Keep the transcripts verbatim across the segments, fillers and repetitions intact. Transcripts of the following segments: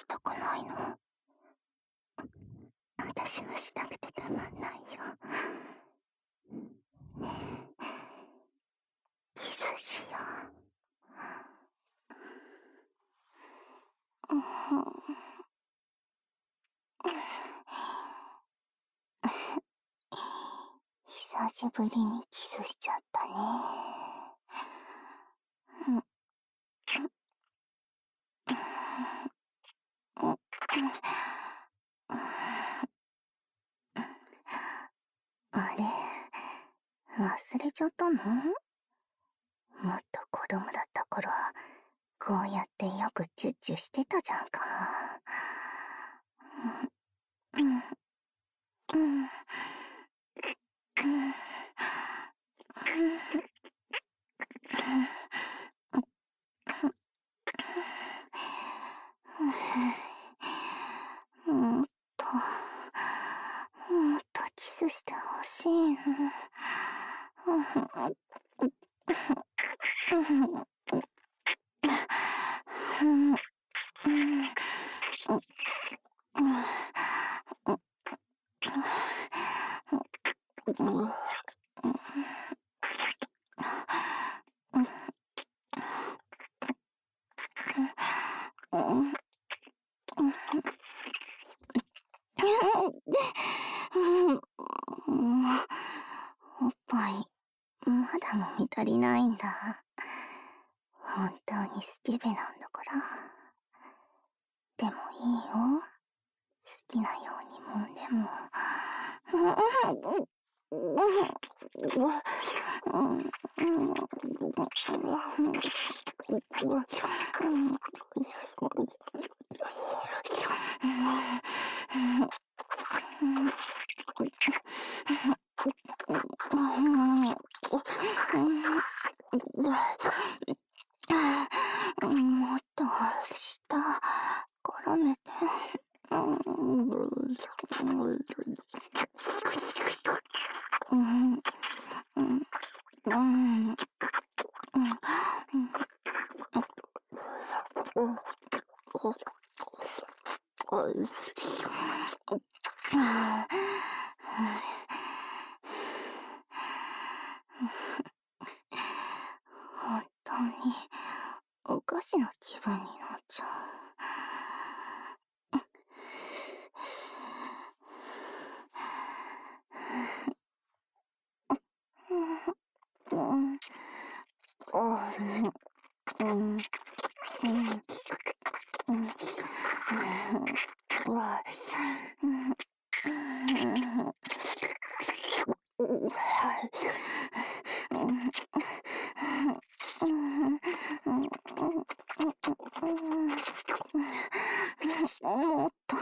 したくないの？私はしたくてたまんないよ。ねえ、キスしよう。うん、久しぶりにキスしちゃったね。うん、うん、あれ、忘れちゃったの？もっと子供だった頃、こうやってよくチュッチュしてたじゃんか。うん、うん、うん、うん、もっと、もっとキスしてほしいの。おっぱい、まだもみ足りないんだ。本当にスケベなんだから。でもいいよ。好きなようにもんでも。もっと下絡めて。本当におかしな気分になっちゃう。うん、うん、うん、うん、うん、もっと。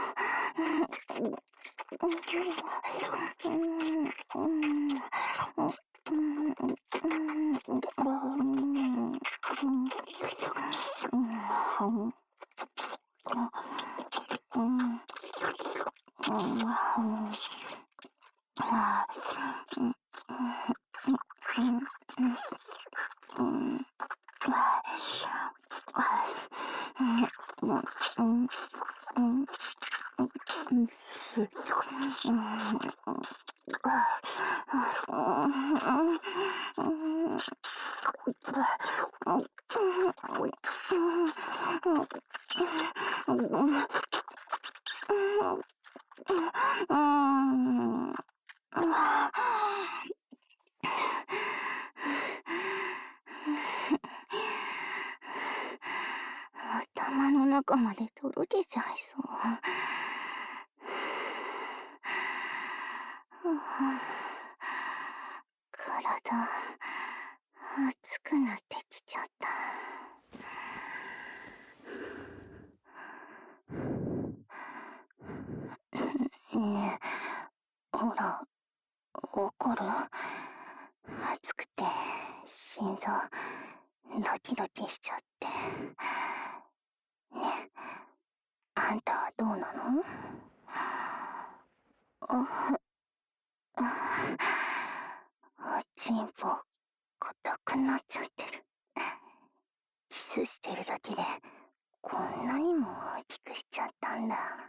頭の中までとろけちゃいそう。体、熱くなってきちゃった。ねえ、ほら、怒る？熱くて、心臓、ドキドキしちゃって。ねえ、あんたはどうなの？あ、おちんぽ、硬くなっちゃってる。キスしてるだけで、こんなにも大きくしちゃって。 んだ。